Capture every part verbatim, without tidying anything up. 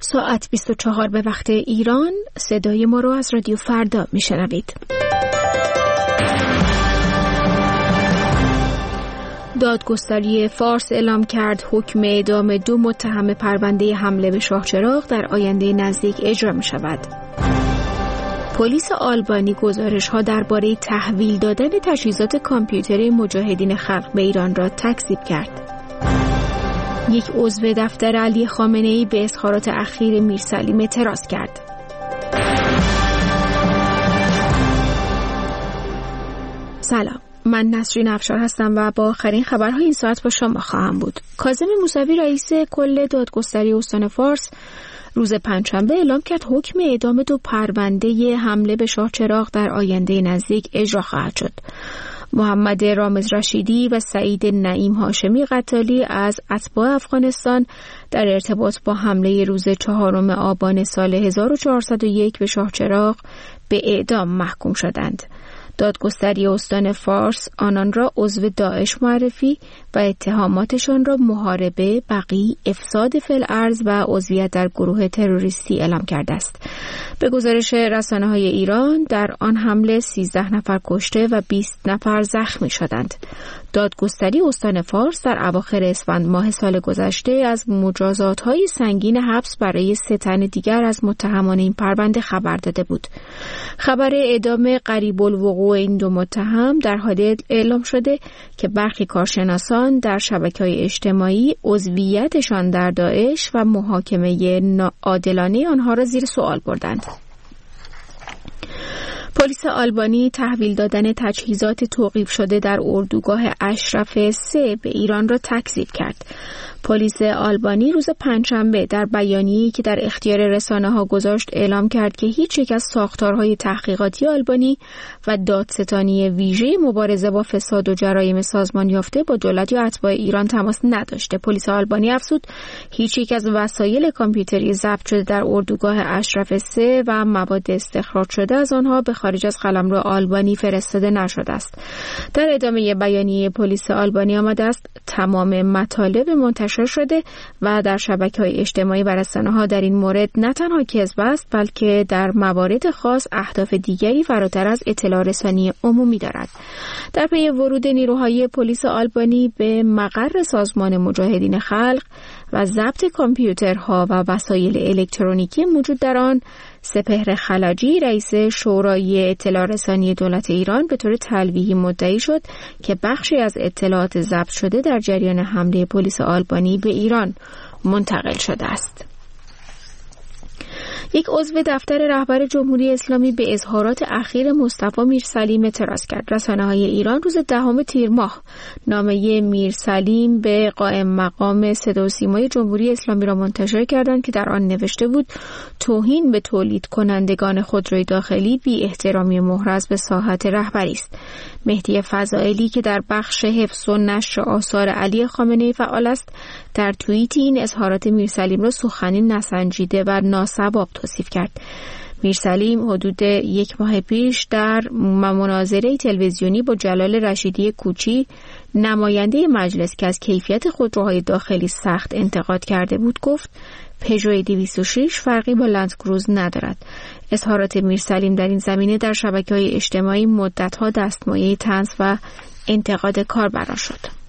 ساعت بیست و چهار به وقت ایران. صدای ما رو از رادیو فردا میشنوید. دادگستری فارس اعلام کرد حکم اعدام دو متهم پرونده حمله به شاهچراغ در آینده نزدیک اجرا می شود. پلیس آلبانی گزارش‌ها درباره تحویل دادن تجهیزات کامپیوتری مجاهدین خلق به ایران را تکذیب کرد. یک عضو دفتر علی خامنه‌ای به اظهارات اخیر میرسلیم اعتراض کرد. سلام، من نسرین افشار هستم و با آخرین خبرهای این ساعت با شما خواهم بود. کاظم موسوی رئیس کل دادگستری استان فارس روز پنجشنبه اعلام کرد حکم اعدام دو پرونده حمله به شاهچراغ در آینده نزدیک اجرا خواهد شد. محمد رامز رشیدی و سعید نعیم هاشمی قتالی از اتباع افغانستان در ارتباط با حمله روز چهارم آبان سال هزار و چهارصد و یک به شاهچراغ به اعدام محکوم شدند. دادگستری استان فارس آنان را عضو داعش معرفی و اتهاماتشان را محاربه، بغی، افساد فی الارض و عضویت در گروه تروریستی اعلام کرده است. به گزارش رسانه‌های ایران در آن حمله سیزده نفر کشته و بیست نفر زخمی شدند. دادگستری استان فارس در اواخر اسفند ماه سال گذشته از مجازات‌های سنگین حبس برای سه تن دیگر از متهمان این پرونده خبر داده بود. خبر اعدام قریب الوقوع این دو متهم در حالی اعلام شده که برخی کارشناسان در شبکه‌های اجتماعی عضویتشان در داعش و محاکمه ناعادلانه آنها را زیر سوال بردند. پلیس آلبانی تحویل دادن تجهیزات توقیف شده در اردوگاه اشرف سه به ایران را تکذیب کرد. پلیس آلبانی روز پنجشنبه در بیانیه‌ای که در اختیار رسانه‌ها گذاشت اعلام کرد که هیچ یک از ساختارهای تحقیقاتی آلبانی و دادستانی ویژه مبارزه با فساد و جرایم سازمان یافته با دولت یا اتباع ایران تماس نداشته. پلیس آلبانی افزود هیچ یک از وسایل کامپیوتری ضبط شده در اردوگاه اشرف سه و مواد استخراج شده از آنها به خارج از قلمرو آلبانی فرستاده نشده است. در ادامه بیانیه پلیس آلبانی آمده است تمام مطالب منتشر شده و در شبکه‌های اجتماعی و رسانه‌ها در این مورد نه تنها کذب است بلکه در موارد خاص اهداف دیگری فراتر از اطلاع رسانی عمومی دارد. در پی ورود نیروهای پلیس آلبانی به مقر سازمان مجاهدین خلق و ضبط کامپیوترها و وسایل الکترونیکی موجود در آن، سپهر خلجی رئیس شورای اطلاع رسانی دولت ایران به طور تلویحی مدعی شد که بخشی از اطلاعات ضبط شده در جریان حمله پلیس آلبانی به ایران منتقل شده است. یک عضو دفتر رهبر جمهوری اسلامی به اظهارات اخیر مصطفی میرسلیم اعتراض کرد. رسانه‌های ایران روز دهم تیر ماه نامه میرسلیم به قائم مقام صدا و سیمای جمهوری اسلامی را منتشر کردند که در آن نوشته بود توهین به تولید کنندگان خودروی داخلی بی احترامی محرز به ساحت رهبری است. مهدی فضائلی که در بخش حفظ و نشر آثار علی خامنه‌ای فعال است، در توییتی این اظهارات میرسلیم را سخنی نسنجیده و ناسواب توصیف کرد. میرسلیم حدود یک ماه پیش در مناظره تلویزیونی با جلال رشیدی کوچی، نماینده مجلس که از کیفیت خودروهای داخلی سخت انتقاد کرده بود، گفت پژو دویست و شش فرقی با لندکروز ندارد. اظهارات میرسلیم در این زمینه در شبکه‌های اجتماعی مدت‌ها دستمایه طنز و انتقاد کاربران شد.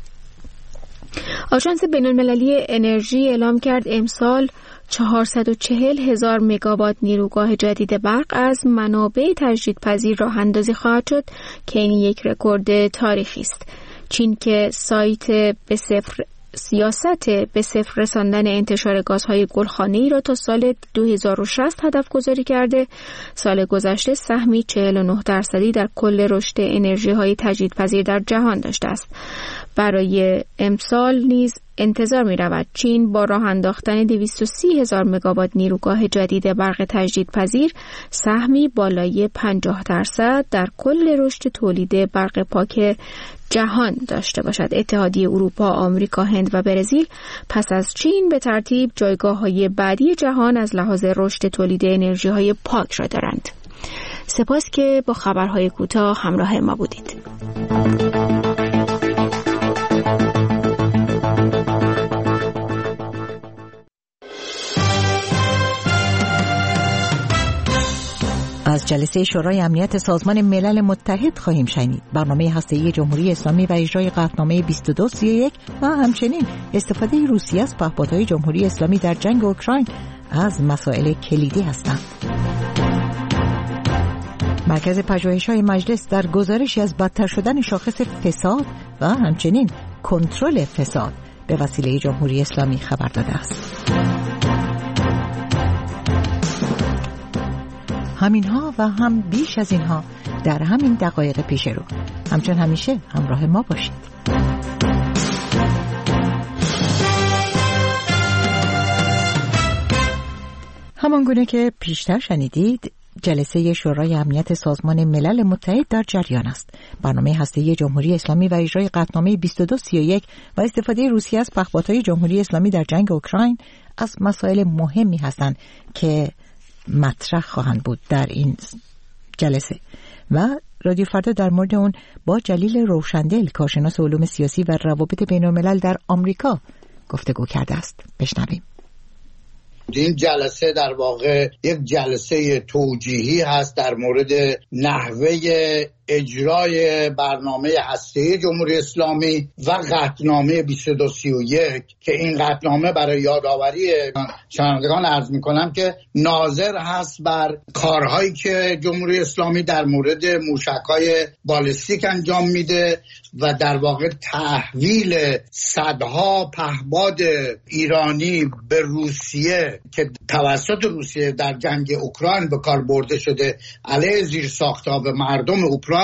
آژانس بین‌المللی انرژی اعلام کرد امسال چهارصد و چهل هزار مگاوات نیروگاه جدید برق از منابع تجدیدپذیر راه اندازی خواهد شد که این یک رکورد تاریخی است. چین که سایت به صفر سیاست به صفر رساندن انتشار گازهای گلخانه‌ای را تا سال دو هزار و شصت هدف گذاری کرده، سال گذشته سهمی چهل و نه درصدی در کل رشد انرژی‌های تجدیدپذیر در جهان داشته است. برای امسال نیز انتظار می رود چین با راه انداختن دویست و سی هزار مگاوات نیروگاه جدید برق تجدیدپذیر سهمی بالای پنجاه درصد در کل رشد تولید برق پاک جهان داشته باشد. اتحادیه اروپا، آمریکا، هند و برزیل پس از چین به ترتیب جایگاه‌های بعدی جهان از لحاظ رشد تولید انرژی‌های پاک را دارند. سپاس که با خبرهای کوتاه همراه ما بودید. از جلسه شورای امنیت سازمان ملل متحد خواهیم شنید، برنامه هسته‌ای جمهوری اسلامی و اجرای قطعنامه بیست و دو سی و یک و همچنین استفاده روسیه از پهپادهای جمهوری اسلامی در جنگ اوکراین از مسائل کلیدی هستند. مرکز پژوهش‌های مجلس در گزارشی از بدتر شدن شاخص فساد و همچنین کنترل فساد به وسیله جمهوری اسلامی خبر داده است. همینها و هم بیش از اینها در همین دقایق پیش رو. همچون همیشه همراه ما باشید. همانگونه که پیشتر شنیدید، جلسه شورای امنیت سازمان ملل متحد در جریان است. برنامه هسته‌ای جمهوری اسلامی و اجرای قطعنامه بیست و دو سی و یک و استفاده روسیه از پهپادهای جمهوری اسلامی در جنگ اوکراین از مسائل مهمی هستند که مطرح خواهند بود در این جلسه و رادیو فردا در مورد اون با جلیل روشندل، کارشناس علوم سیاسی و روابط بین‌الملل در آمریکا گفتگو کرده است. بشنویم. این جلسه در واقع یک جلسه توجیهی هست در مورد نحوه اجرای برنامه هسته‌ای جمهوری اسلامی و قطعنامه بیست و دو سی و یک که این قطعنامه برای یادآوری شنوندگان عرض می‌کنم که ناظر هست بر کارهایی که جمهوری اسلامی در مورد موشک‌های بالستیک انجام میده و در واقع تحویل صدها پهپاد ایرانی به روسیه که توسط روسیه در جنگ اوکراین به کار برده شده علیه زیرساخت‌ها و مردم اوکراین،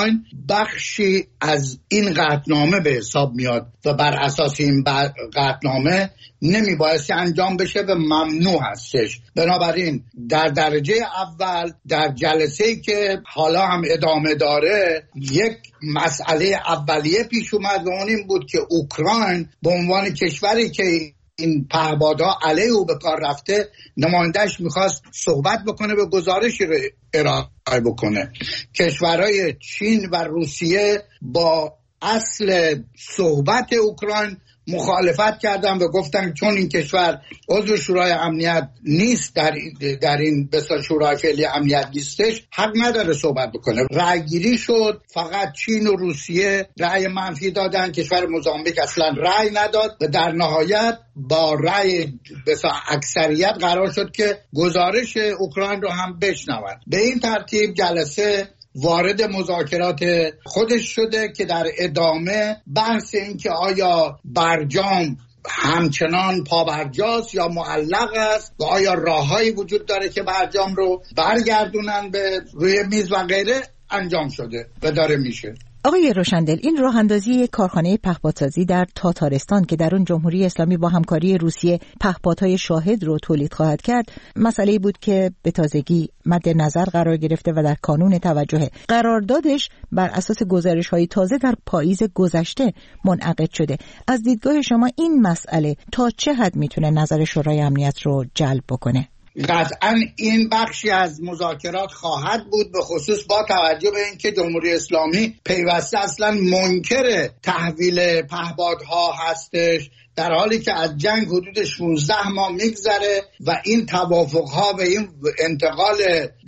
بخشی از این قطعنامه به حساب میاد و بر اساس این قطعنامه نمی بایستی انجام بشه و ممنوع هستش. بنابراین در درجه اول در جلسه‌ای که حالا هم ادامه داره یک مسئله اولیه پیش اومد و اون این بود که اوکراین به عنوان کشوری که این پهپادها علیه او به کار رفته، نماینده‌اش میخواست صحبت بکنه و گزارشی رو ارائه بکنه. کشورهای چین و روسیه با اصل صحبت اوکراین مخالفت کردن و گفتن چون این کشور عضو شورای امنیت نیست، در در این بسیار شورای فعلی امنیت نیستش، حق نداره صحبت بکنه. رأی گیری شد، فقط چین و روسیه رأی منفی دادن، کشور موزامبیک اصلا رأی نداد و در نهایت با رأی بسیار اکثریت قرار شد که گزارش اوکراین رو هم بشنوند. به این ترتیب جلسه وارد مذاکرات خودش شده که در ادامه بحث این که آیا برجام همچنان پابرجاست یا معلق است و آیا راههایی وجود داره که برجام رو برگردونن به روی میز و غیره انجام شده و داره میشه. آقای روشندل، این راه اندازی کارخانه پهپادسازی در تاتارستان که در اون جمهوری اسلامی با همکاری روسیه پهپادهای شاهد رو تولید خواهد کرد، مسئله بود که به تازگی مد نظر قرار گرفته و در کانون توجهه. قراردادش بر اساس گزارش‌های تازه در پاییز گذشته منعقد شده. از دیدگاه شما این مسئله تا چه حد میتونه نظر شورای امنیت رو جلب بکنه؟ قطعا این بخشی از مذاکرات خواهد بود، به خصوص با توجه به اینکه جمهوری اسلامی پیوسته اصلا منکر تحویل پهپادها هستش، در حالی که از جنگ حدود شانزده ماه میگذره و این توافقها و این انتقال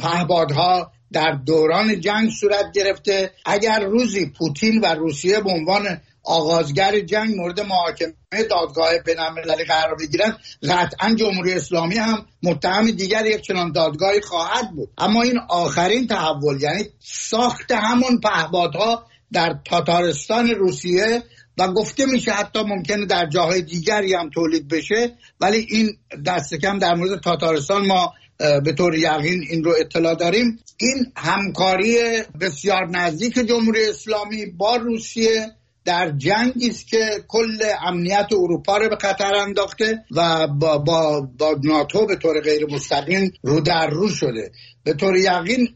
پهپادها در دوران جنگ صورت گرفته. اگر روزی پوتین و روسیه به عنوان آغازگر جنگ مورد محاکمه دادگاه بین‌المللی قرار بگیرن، قطعا جمهوری اسلامی هم متهم دیگر یک چنان دادگاهی خواهد بود. اما این آخرین تحول، یعنی ساخت همون پهپادها در تاتارستان روسیه و گفته میشه حتی ممکنه در جاهای دیگری هم تولید بشه، ولی این دست کم در مورد تاتارستان ما به طور یقین این رو اطلاع داریم. این همکاری بسیار نزدیک جمهوری اسلامی با روسیه در جنگی است که کل امنیت اروپا رو به خطر انداخته و با, با, با ناتو به طور غیر مستقیم رو در رو شده. به طور یقین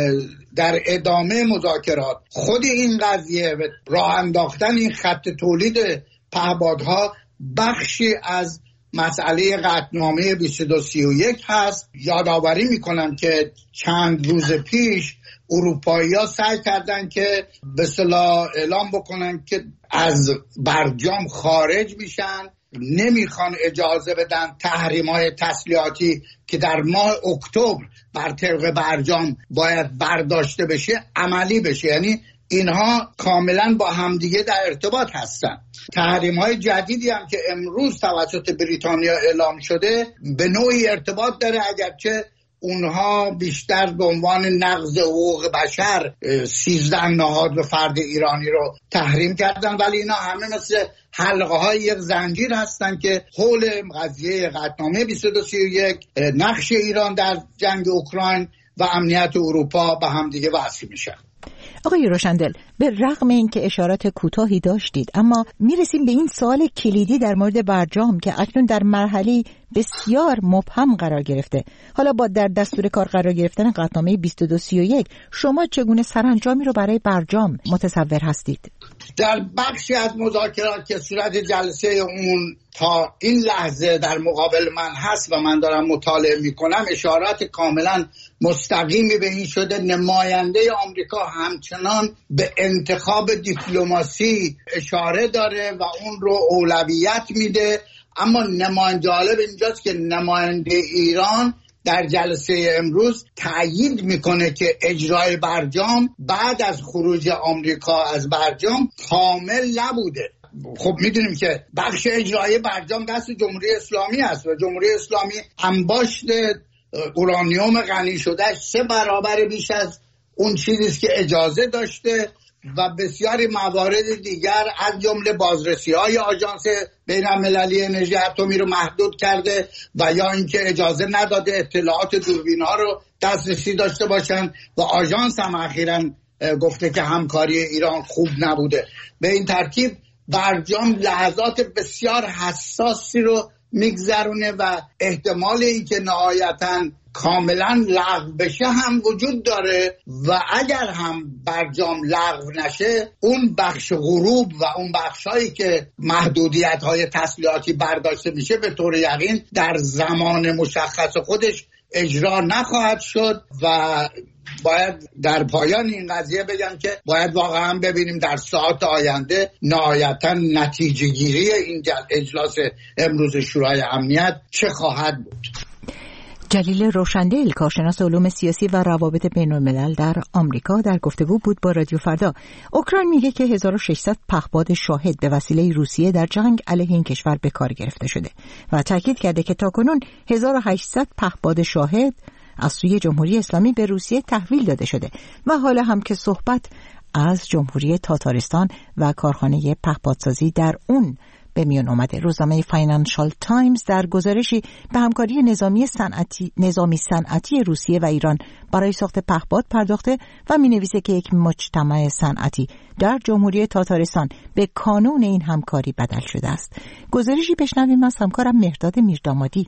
در ادامه مذاکرات خود این قضیه و راه انداختن این خط تولید پهپادها بخشی از مسئله قطعنامه بیست و دو سی و یک هست. یادآوری میکنم که چند روز پیش اروپایی‌ها سعی کردن که به اصطلاح اعلام بکنن که از برجام خارج میشن نمیخوان اجازه بدن تحریم‌های تسلیحاتی که در ماه اکتبر بر طبق برجام باید برداشته بشه عملی بشه. یعنی اینها کاملا با همدیگه در ارتباط هستن. تحریم‌های جدیدی هم که امروز توسط بریتانیا اعلام شده به نوعی ارتباط داره، اگرچه اونها بیشتر به عنوان نقض حقوق بشر سیزده نهاد و فرد ایرانی رو تحریم کردن، ولی اینا همه مثل حلقه های یک زنجیر هستن که حول قضیه قطعنامه بیست و دو سی و یک، نقش ایران در جنگ اوکراین و امنیت اروپا به هم دیگه وصل میشن. آقای روشندل، به رغم اینکه اشارات کوتاهی داشتید، اما میرسیم به این سوال کلیدی در مورد برجام که اکنون در مرحله بسیار مبهم قرار گرفته. حالا با در دستور کار قرار گرفتن قطعنامه بیست و دو سی و یک، شما چگونه سرانجامی رو برای برجام متصور هستید؟ در بخشی از مذاکرات که صورت جلسه اون تا این لحظه در مقابل من هست و من دارم مطالعه میکنم، اشارات کاملا مستقیمی به این شده نماینده آمریکا همچنان به انتخاب دیپلماسی اشاره داره و اون رو اولویت میده. اما نماینده، جالب اینجاست که نماینده ایران در جلسه امروز تأیید میکنه که اجرای برجام بعد از خروج آمریکا از برجام کامل نبوده. خب میدونیم که بخش اجرایی برجام دست جمهوری اسلامی است و جمهوری اسلامی انباشت اورانیوم غنی شده سه برابر بیش از اون چیزی است که اجازه داشته و بسیاری موارد دیگر از جمله بازرسی‌های آژانس بین‌المللی انرژی اتمی رو محدود کرده و یا اینکه اجازه نداده اطلاعات دوربین‌ها رو دسترسی داشته باشن و آژانس هم اخیراً گفته که همکاری ایران خوب نبوده. به این ترتیب برجام لحظات بسیار حساسی رو میگذرونه و احتمال اینکه نهایتاً کاملا لغو بشه هم وجود داره و اگر هم برجام لغو نشه، اون بخش غروب و اون بخشایی که محدودیت‌های تسلیحاتی برداشته میشه به طور یقین در زمان مشخص خودش اجرا نخواهد شد و باید در پایان این قضیه بگم که باید واقعا ببینیم در ساعات آینده نهایتا نتیجه گیری این اجلاس امروز شورای امنیت چه خواهد بود. جلیل روشندل، کارشناس علوم سیاسی و روابط بین‌الملل در آمریکا، در گفتگو بود با رادیو فردا. اوکراین میگه که هزار و ششصد پهپاد شاهد به وسیله روسیه در جنگ علیه این کشور به کار گرفته شده و تاکید کرده که تاکنون هزار و هشتصد پهپاد شاهد از سوی جمهوری اسلامی به روسیه تحویل داده شده و حالا هم که صحبت از جمهوری تاتارستان و کارخانه پهپادسازی در اون به میان اومده. روزنامه فاینانشال تایمز در گزارشی به همکاری نظامی صنعتی نظامی صنعتی روسیه و ایران برای ساخت پهپاد پرداخته و می‌نویسه که یک مجتمع صنعتی در جمهوری تاتارستان به کانون این همکاری بدل شده است. گزارشی بشنویم از همکارم مهرداد میردامادی.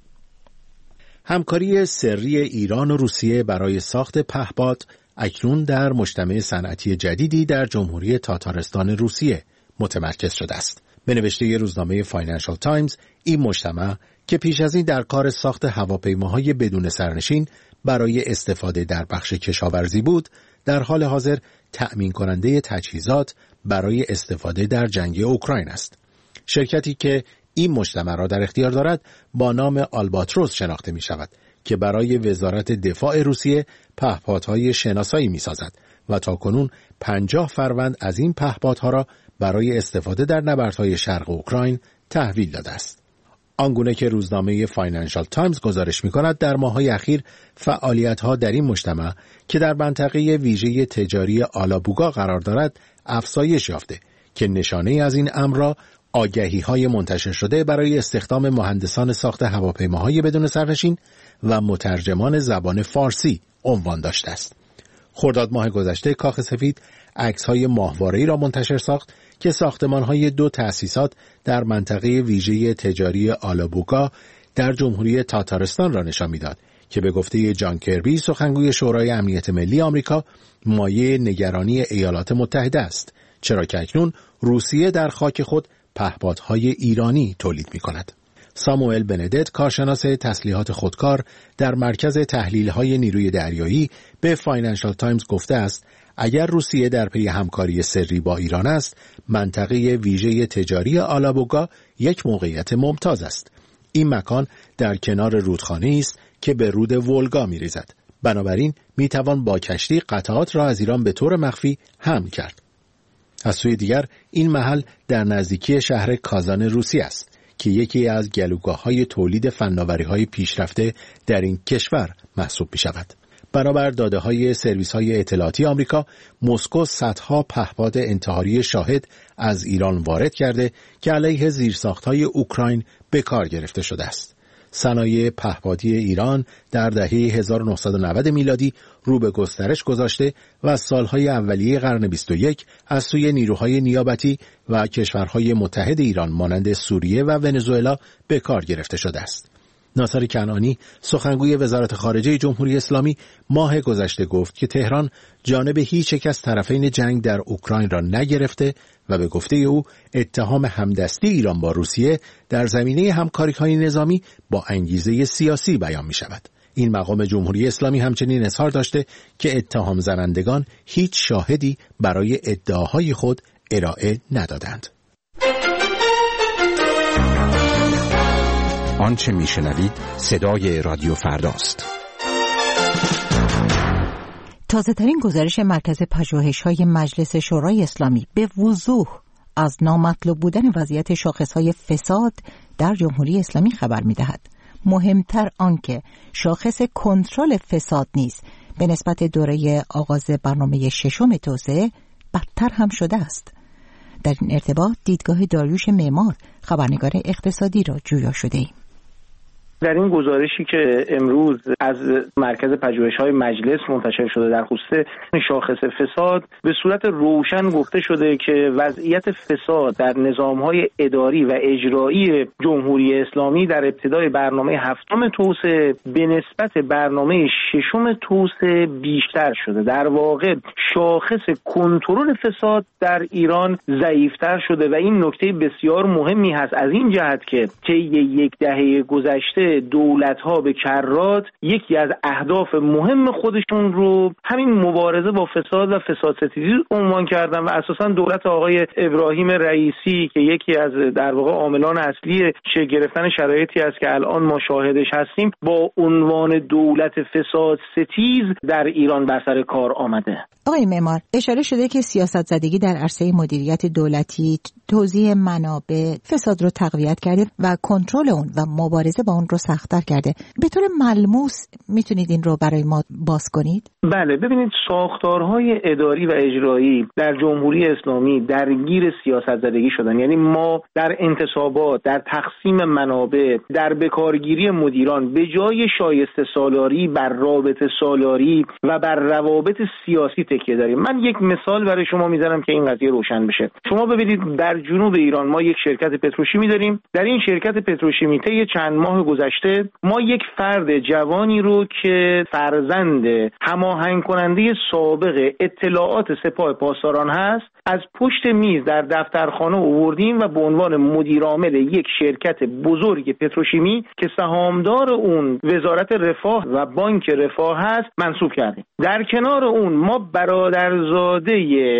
همکاری سری ایران و روسیه برای ساخت پهپاد اکنون در مجتمع صنعتی جدیدی در جمهوری تاتارستان روسیه متمرکز شده است. به نوشته روزنامه فاینانشال تایمز، این مجتمع که پیش از این در کار ساخت هواپیماهای بدون سرنشین برای استفاده در بخش کشاورزی بود، در حال حاضر تأمین کننده تجهیزات برای استفاده در جنگ اوکراین است. شرکتی که این مجتمع را در اختیار دارد با نام آلباتروس شناخته می شود که برای وزارت دفاع روسیه پهپادهای شناسایی می سازد و تاکنون پنجاه فروند از این پهپادها را برای استفاده در نبردهای شرق اوکراین تحویل داده است. آنگونه که روزنامه فاینانشال تایمز گزارش می‌کند، در ماه‌های اخیر فعالیت‌ها در این مجتمع که در منطقه ویژه تجاری آلابوگا قرار دارد افزایش یافته که نشانه از این امر را آگهی‌های منتشر شده برای استخدام مهندسان ساخت هواپیماهای بدون سرنشین و مترجمان زبان فارسی عنوان داشته است. خرداد ماه گذشته کاخ سفید عکس‌های ماهواره‌ای را منتشر ساخت که ساختمان‌های دو تأسیسات در منطقه ویژه تجاری آلابوگا در جمهوری تاتارستان را نشان می‌داد که به گفته جان کربی، سخنگوی شورای امنیت ملی آمریکا، مایه نگرانی ایالات متحده است، چرا که اکنون روسیه در خاک خود پهپادهای ایرانی تولید می‌کند. ساموئل بندت، کارشناس تسلیحات خودکار در مرکز تحلیل‌های نیروی دریایی، به فاینانشال تایمز گفته است اگر روسیه در پی همکاری سری با ایران است، منطقه ویژه تجاری آلابوگا یک موقعیت ممتاز است. این مکان در کنار رودخانه است که به رود ولگا می‌ریزد. بنابراین میتوان با کشتی قطعات را از ایران به طور مخفی حمل کرد. از سوی دیگر این محل در نزدیکی شهر کازان روسیه است که یکی از گلوگاه‌های تولید فناوری‌های پیشرفته در این کشور محسوب می‌شود. بنابر داده‌های سرویس‌های اطلاعاتی آمریکا، مسکو صدها پهپاد انتحاری شاهد از ایران وارد کرده که علیه زیرساخت‌های اوکراین به کار گرفته شده است. صنایع پهپادی ایران در دهه هزار و نهصد و نود میلادی رو به گسترش گذاشته و از سالهای اولیه قرن بیست و یک از سوی نیروهای نیابتی و کشورهای متحد ایران مانند سوریه و ونزوئلا به کار گرفته شده است. ناصر کنعانی، سخنگوی وزارت خارجه جمهوری اسلامی، ماه گذشته گفت که تهران جانب هیچ یک از طرفین جنگ در اوکراین را نگرفته و به گفته او اتهام همدستی ایران با روسیه در زمینه همکاری‌های نظامی با انگیزه سیاسی بیان می شود. این مقام جمهوری اسلامی همچنین اظهار داشته که اتهام زنندگان هیچ شاهدی برای ادعاهای خود ارائه ندادند. آنچه میشنوید صدای رادیو فرداست. تازه ترین گزارش مرکز پژوهش‌های مجلس شورای اسلامی به وضوح از نامطلوب بودن وضعیت شاخص‌های فساد در جمهوری اسلامی خبر می‌دهد. مهمتر آنکه شاخص کنترل فساد نیز به نسبت دوره آغاز برنامه ششم توسعه بدتر هم شده است. در این ارتباط دیدگاه داریوش معمار، خبرنگار اقتصادی را جویا شده ایم. در این گزارشی که امروز از مرکز پژوهش‌های مجلس منتشر شده در خصوص شاخص فساد به صورت روشن گفته شده که وضعیت فساد در نظام‌های اداری و اجرایی جمهوری اسلامی در ابتدای برنامه هفتم توسعه به نسبت برنامه ششم توسعه بیشتر شده. در واقع شاخص کنترل فساد در ایران ضعیف‌تر شده و این نکته بسیار مهمی هست از این جهت که طی یک دهه گذشته دولت‌ها به کرات یکی از اهداف مهم خودشون رو همین مبارزه با فساد و فساد ستیزی عنوان کردن و اساساً دولت آقای ابراهیم رئیسی که یکی از در واقع عاملان اصلی شکل گرفتن شرایطی است که الان ما شاهدش هستیم با عنوان دولت فساد ستیز در ایران بر سر کار آمده. آقای معمار، اشاره شده که سیاست زدگی در عرصه مدیریت دولتی توزیع منابع فساد رو تقویت کرده و کنترل اون و مبارزه با اون رو سخت‌تر کرده. به طور ملموس میتونید این رو برای ما باز کنید؟ بله، ببینید ساختارهای اداری و اجرایی در جمهوری اسلامی درگیر سیاست زدگی شدن. یعنی ما در انتصابات، در تقسیم منابع، در بکارگیری مدیران به جای شایسته سالاری بر رابطه سالاری و بر روابط سیاسی تکیه داریم. من یک مثال برای شما میذارم که این قضیه روشن بشه. شما ببینید در جنوب ایران ما یک شرکت پتروشیمی داریم. در این شرکت پتروشیمی طی چند ماه گذشته ما یک فرد جوانی رو که فرزند هماهنگ کننده سابق اطلاعات سپاه پاسداران هست از پشت میز در دفترخانه آوردیم و به عنوان مدیر عامل یک شرکت بزرگ پتروشیمی که سهامدار اون وزارت رفاه و بانک رفاه هست منصوب کردیم. در کنار اون ما برادرزاده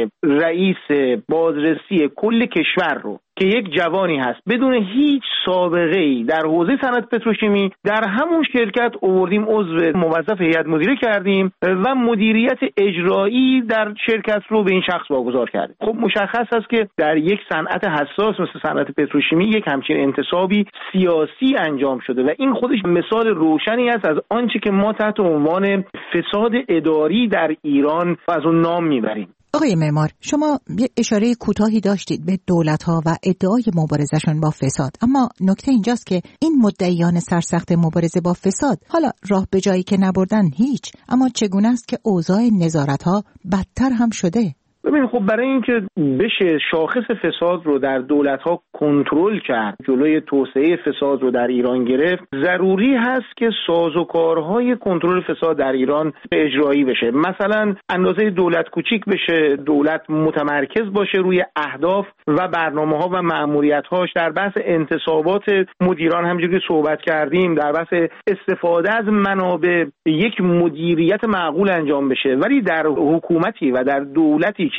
رئیس بازرسی کل کشور رو که یک جوانی هست بدون هیچ سابقه‌ای در حوزه صنعت پتروشیمی در همون شرکت آوردیم عضو موظف هیئت مدیره کردیم و مدیریت اجرایی در شرکت رو به این شخص واگذار کردیم. خب مشخص است که در یک صنعت حساس مثل صنعت پتروشیمی یک همچین انتصابی سیاسی انجام شده و این خودش مثال روشنی است از آنچه که ما تحت عنوان فساد اداری در ایران و از اون نام میبریم. آقای معمار، شما یه اشاره کوتاهی داشتید به دولت‌ها و ادعای مبارزه‌شان با فساد، اما نکته اینجاست که این مدعیان سرسخت مبارزه با فساد حالا راه به جایی که نبردن هیچ، اما چگونه است که اوضاع نظارت‌ها بدتر هم شده؟ ببین خب برای اینکه بشه شاخص فساد رو در دولت‌ها کنترل کرد، جلوی توسعه فساد رو در ایران گرفت، ضروری هست که سازوکارهای کنترل فساد در ایران اجرایی بشه. مثلا اندازه دولت کوچیک بشه، دولت متمرکز باشه روی اهداف و برنامه‌ها و مأموریت‌هاش. در بحث انتصابات مدیران همونجوری که صحبت کردیم، در بحث استفاده از منابع یک مدیریت معقول انجام بشه. ولی در حکومتی و در دولتی که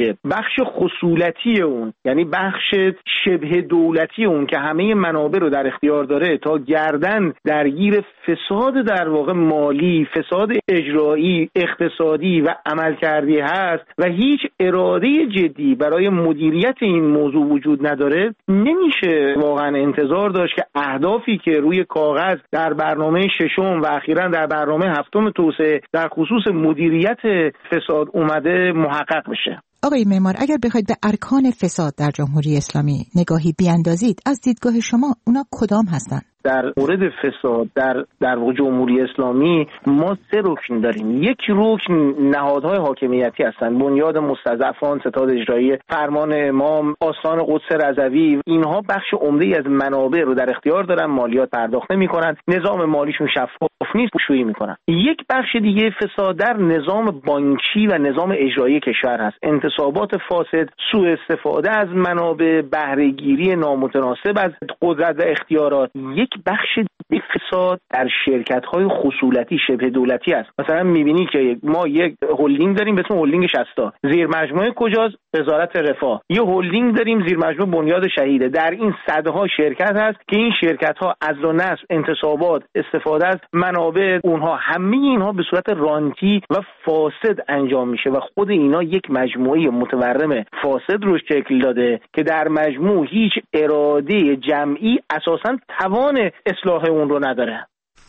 که بخش خصولتی اون، یعنی بخش شبه دولتی اون که همه منابع رو در اختیار داره، تا گردن درگیر فساد در واقع مالی، فساد اجرایی، اقتصادی و عملکردی هست و هیچ اراده جدی برای مدیریت این موضوع وجود نداره، نمیشه واقعا انتظار داشت که اهدافی که روی کاغذ در برنامه ششم و اخیراً در برنامه هفتم توسعه در خصوص مدیریت فساد اومده محقق بشه. آقای معمار، اگر بخواید به ارکان فساد در جمهوری اسلامی نگاهی بیاندازید، از دیدگاه شما اونا کدام هستند؟ در مورد فساد در در جمهوری اسلامی ما سه رکن داریم. یک رکن نهادهای حاکمیتی هستند، بنیاد مستضعفان، ستاد اجرایی، فرمان امام، آستان قدس رضوی. اینها بخش عمده‌ای از منابع رو در اختیار دارن، مالیات پرداخت نمی‌کنن، نظام مالیشون شفاف نیست، پوشویی می‌کنن. یک بخش دیگه فساد در نظام بانکی و نظام اجرایی کشور هست، انتصابات فاسد، سوء استفاده از منابع، بهره‌گیری نامتناسب از قدرت و اختیارات. یک بخش فساد در شرکت‌های خصولتی شبه دولتی است. مثلا می‌بینی که ما یک هلدینگ داریم به اسم هلدینگ شصتا، زیر مجموعه کجاست؟ وزارت رفاه. یه هلدینگ داریم زیر مجموعه بنیاد شهیده. در این صدها شرکت هست که این شرکت‌ها عزل و نصب، انتصابات، استفاده از منابع اونها، همه اینها به صورت رانتی و فاسد انجام میشه و خود اینا یک مجموعه متورم فاسد رو شکل داده که در مجموع هیچ اراده جمعی اساساً توان اصلاح اون رو نداره.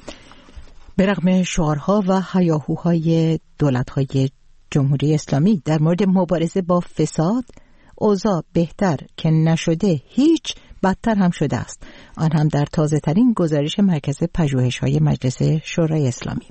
به رغم شعارها و هیاهوهای دولت‌های جمهوری اسلامی در مورد مبارزه با فساد، اوضاع بهتر که نشده، هیچ بدتر هم شده است. آن هم در تازه ترین گزارش مرکز پژوهش‌های مجلس شورای اسلامی.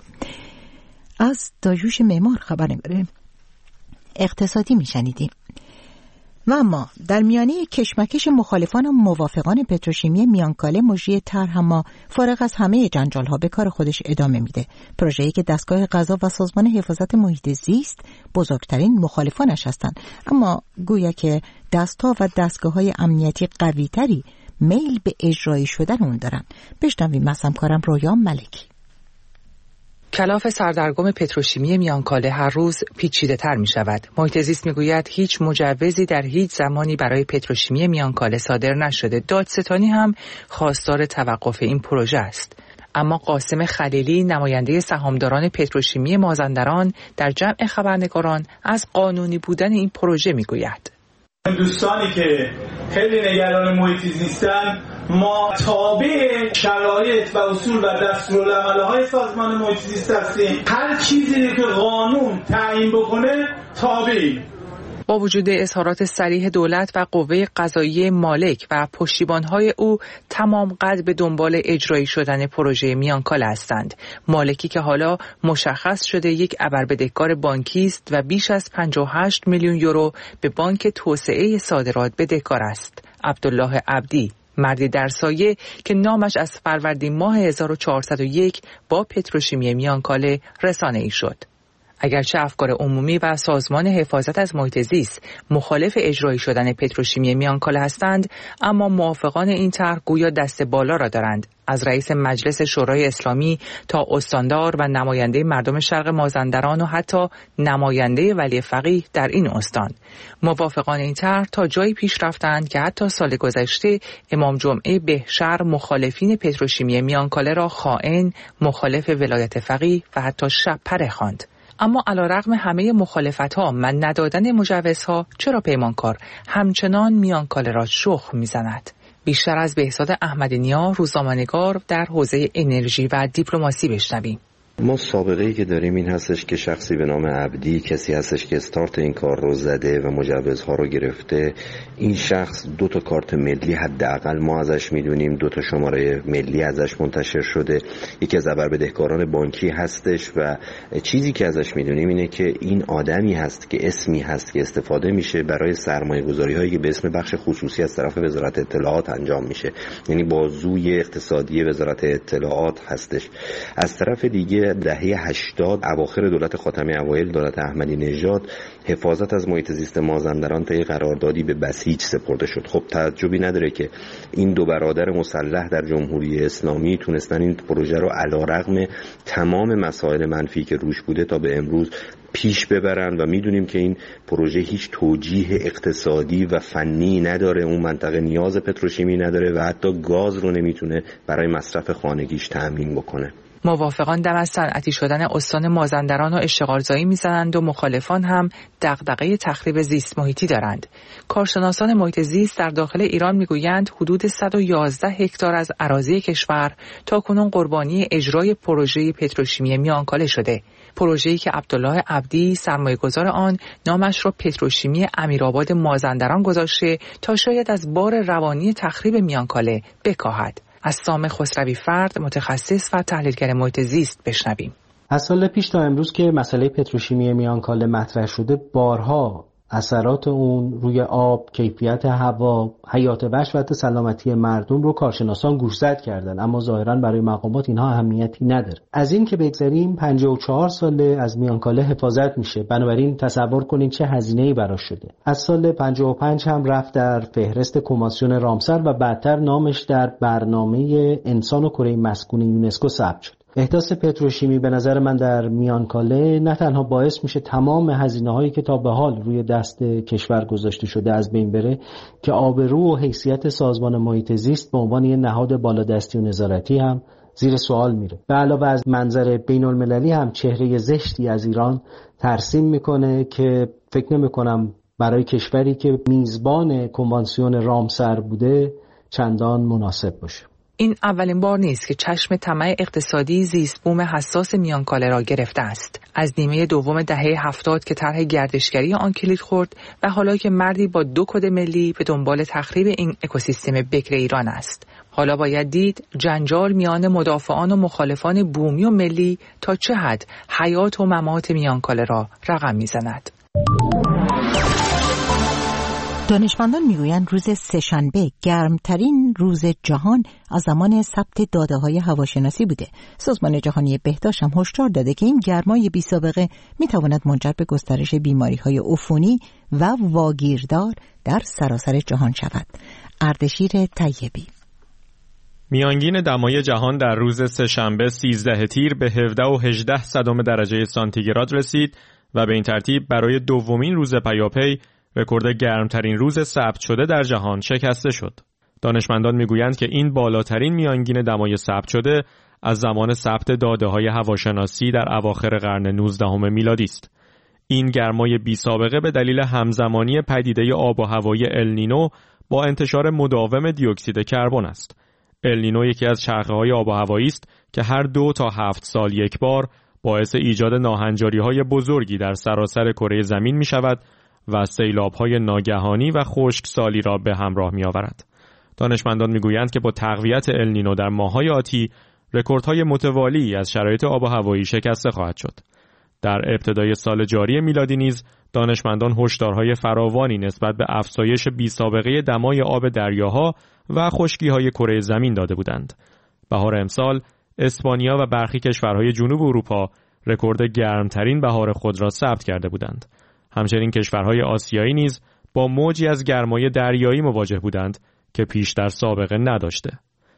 از داریوش معمار خبر می‌بریم. اقتصادی میشنیدیم. و اما در میانه کشمکش مخالفان و موافقان پتروشیمی میانکاله، مجری طرح اما فارغ از همه جنجال‌ها به کار خودش ادامه میده. پروژه‌ای که دستگاه غذا و سازمان حفاظت محیط زیست بزرگترین مخالفانش هستند، اما گویا که دست‌ها و دستگاه‌های امنیتی قوی‌تری میل به اجرایی شدن اون دارن. بشنویم از همکارم رویا ملکی. کلاف سردرگم پتروشیمی میانکاله هر روز پیچیده تر می شود. محیط زیست می گوید هیچ مجوزی در هیچ زمانی برای پتروشیمی میانکاله صادر نشده. دادستانی هم خواستار توقف این پروژه است. اما قاسم خلیلی، نماینده سهامداران پتروشیمی مازندران، در جمع خبرنگاران از قانونی بودن این پروژه می گوید. دوستانی که خیلی نگران محیط زیستن، ما تابع شرایط و اصول و دستورالعمل‌های سازمان محیط زیست هستیم. هر چیزی که قانون تعیین بکنه تابعیم. با وجود اظهارات صریح دولت و قوه قضاییه مالک و پشتیبان‌های او، تمام قد به دنبال اجرایی شدن پروژه میانکاله هستند. مالکی که حالا مشخص شده یک ابربدهکار بانکی است و بیش از پنجاه و هشت میلیون یورو به بانک توسعه صادرات بدهکار است. عبدالله عبدی، مردی در سایه که نامش از فروردین ماه هزار و چهارصد و یک با پتروشیمی میانکاله رسانه‌ای شد. اگرچه افکار عمومی و سازمان حفاظت از محیط زیست مخالف اجرایی شدن پتروشیمی میانکاله هستند، اما موافقان این طرح گویا دست بالا را دارند. از رئیس مجلس شورای اسلامی تا استاندار و نماینده مردم شرق مازندران و حتی نماینده ولی فقیه در این استان. موافقان این طرح تا جایی پیش رفتند که حتی سال گذشته امام جمعه بهشهر مخالفین پتروشیمی میانکاله را خائن، مخالف ولایت فقیه و حتی شب‌پره خواند. اما علیرغم همه مخالفت‌ها و ندادن مجوزها، چرا پیمانکار همچنان میانکاله را شخم می‌زند؟ بیشتر از بهزاد احمدی نیا، روزنامه‌نگار در حوزه انرژی و دیپلماسی بشنویم. ما سابقه‌ای که داریم این هستش که شخصی به نام عبدی، کسی هستش که استارت این کار رو زده و مجوزها رو گرفته. این شخص دو تا کارت ملی حداقل ما ازش میدونیم، دو تا شماره ملی ازش منتشر شده، یکی از ابربدهکاران بانکی هستش و چیزی که ازش میدونیم اینه که این آدمی هست که اسمی هست که استفاده میشه برای سرمایه‌گذاری هایی که به اسم بخش خصوصی از طرف وزارت اطلاعات انجام میشه، یعنی بازوی اقتصادی وزارت اطلاعات هستش. از طرف دیگه توی دهه هشتاد اواخر دولت خاتمی، اوایل دولت احمدی نژاد، حفاظت از محیط زیست مازندران طی قراردادی به بسیج سپرده شد. خب تعجبی نداره که این دو برادر مسلح در جمهوری اسلامی تونستن این پروژه رو علیرغم تمام مسائل منفی که روش بوده تا به امروز پیش ببرن و میدونیم که این پروژه هیچ توجیه اقتصادی و فنی نداره، اون منطقه نیاز پتروشیمی نداره و حتی گاز رو نمیتونه برای مصرف خانگیش تأمین بکنه. موافقان دم از صنعتی شدن استان مازندران و اشتغالزایی میزنند و مخالفان هم دغدغه تخریب زیست محیطی دارند. کارشناسان محیط زیست در داخل ایران میگویند حدود صد و یازده هکتار از اراضی کشور تاکنون قربانی اجرای پروژه پتروشیمی میانکاله شده. پروژه‌ای که عبدالله عبدی سرمایه‌گذار آن نامش را پتروشیمی امیرآباد مازندران گذاشته تا شاید از بار روانی تخریب میانکاله بکاهد. از سام خسروی فرد، متخصص و تحلیلگر محیط زیست، بشنویم. از سال پیش تا امروز که مسئله پتروشیمی میانکاله مطرح شده، بارها اثرات اون روی آب، کیفیت هوا، حیات وحش و حتی سلامتی مردم رو کارشناسان گوشزد کردن، اما ظاهرا برای مقامات اینها اهمیتی نداره. از این که بگذریم، پنجاه و چهار ساله از میانکاله حفاظت میشه، بنابراین تصور کنید چه هزینه‌ای براش شده. از سال پنجاه و پنج هم رفت در فهرست کنوانسیون رامسر و بعدتر نامش در برنامه انسان و کره مسکون یونسکو ثبت شد. احداث پتروشیمی به نظر من در میانکاله نه تنها باعث میشه تمام هزینه‌هایی که تا به حال روی دست کشور گذاشته شده از بین بره، که آبرو و حیثیت سازمان محیط زیست به عنوان یک نهاد بالادستی و نظارتی هم زیر سوال میره. به علاوه از منظر بین‌المللی هم چهره زشتی از ایران ترسیم میکنه که فکر نمی‌کنم برای کشوری که میزبان کنوانسیون رامسر بوده چندان مناسب باشه. این اولین بار نیست که چشم طمع اقتصادی زیست بوم حساس میانکاله را گرفته است. از نیمه دوم دهه هفتاد که طرح گردشگری آن کلید خورد و حالا که مردی با دو کد ملی به دنبال تخریب این اکوسیستم بکر ایران است. حالا باید دید جنجال میان مدافعان و مخالفان بومی و ملی تا چه حد حیات و ممات میانکاله را رقم میزند. دانشمندان میگویند روز سه‌شنبه گرمترین روز جهان از زمان ثبت داده‌های هواشناسی بوده. سازمان جهانی بهداشت هم هشدار داده که این گرمای بی‌سابقه میتواند منجر به گسترش بیماری‌های عفونی و واگیردار در سراسر جهان شود. اردشیر طیبی. میانگین دمای جهان در روز سه‌شنبه سیزده تیر به هفده و هجده صدم درجه سانتیگراد رسید و به این ترتیب برای دومین روز پیاپی رکورد گرمترین روز ثبت شده در جهان شکسته شد. دانشمندان میگویند که این بالاترین میانگین دمای ثبت شده از زمان ثبت داده‌های هواشناسی در اواخر قرن نوزدهم میلادی است. این گرمای بی‌سابقه به دلیل همزمانی پدیده آب و هوایی النینو با انتشار مداوم دیوکسید کربن است. النینو یکی از چرخه‌های آب و هوایی است که هر دو تا هفت سال یک بار باعث ایجاد ناهنجاری‌های بزرگی در سراسر کره زمین می‌شود و سیلاب‌های ناگهانی و خشکسالی را به همراه می‌آورد. دانشمندان می‌گویند که با تقویت النینو در ماه‌های آتی رکوردهای متوالی از شرایط آب و هوایی شکسته خواهد شد. در ابتدای سال جاری میلادی نیز دانشمندان هشدارهای فراوانی نسبت به افزایش بی‌سابقه دمای آب دریاها و خشکی‌های کره زمین داده بودند. بهار امسال اسپانیا و برخی کشورهای جنوب اروپا رکورد گرمترین بهار خود را ثبت کرده بودند. همچنین کشورهای آسیایی نیز با موجی از گرمای دریایی مواجه بودند که پیش در سابقه نداشته.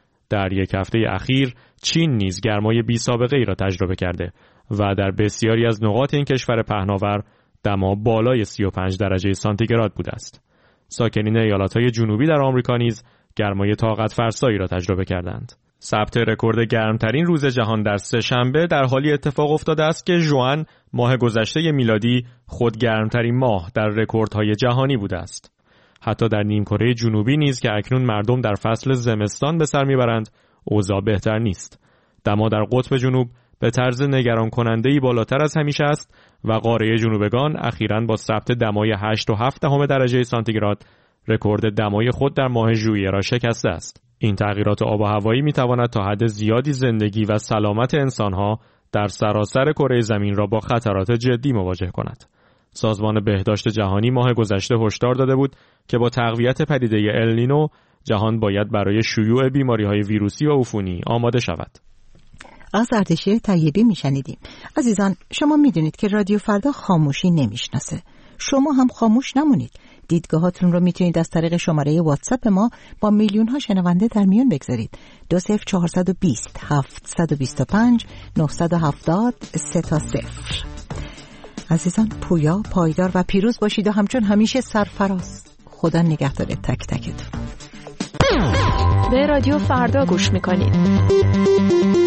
در یک هفته اخیر چین نیز گرمای بی سابقه ای را تجربه کرده و در بسیاری از نقاط این کشور پهناور دما بالای سی و پنج درجه سانتیگراد بوده است. ساکنین ایالت‌های جنوبی در آمریکا نیز گرمای طاقت فرسایی را تجربه کردند. ثبت رکورد گرمترین روز جهان در سه‌شنبه در حالی اتفاق افتاده است که ژوئن ماه گذشته میلادی خود گرمترین ماه در رکوردهای جهانی بوده است. حتی در نیمکره جنوبی نیز که اکنون مردم در فصل زمستان به سر میبرند، اوضاع بهتر نیست. دما در قطب جنوب به طرز نگران کننده‌ای بالاتر از همیشه است و قاره جنوبگان اخیراً با ثبت دمای هشت و هفت دهم درجه سانتیگراد رکورد دمای خود در ماه ژوئیه را شکسته است. این تغییرات آب و هوایی میتواند تا حد زیادی زندگی و سلامت انسانها در سراسر کره زمین را با خطرات جدی مواجه کند. سازمان بهداشت جهانی ماه گذشته هشدار داده بود که با تقویت پدیده النینو جهان باید برای شیوع بیماری‌های ویروسی و عفونی آماده شود. از اردشیر طیبی میشنیدیم. عزیزان، شما میدونید که رادیو فردا خاموشی نمیشناسه. شما هم خاموش نمونید. دیدگاهاتون رو میتونید از طریق شماره واتساپ ما با میلیون ها شنونده در میون بگذارید. دو صفر چهارصد و بیست هفتصد و بیست و پنج نهصد و هفتاد سه تا صفر. عزیزان، پویا، پایدار و پیروز باشید و همچون همیشه سرفراز. خدا نگهدار تک تکتون. به رادیو فردا گوش میکنید.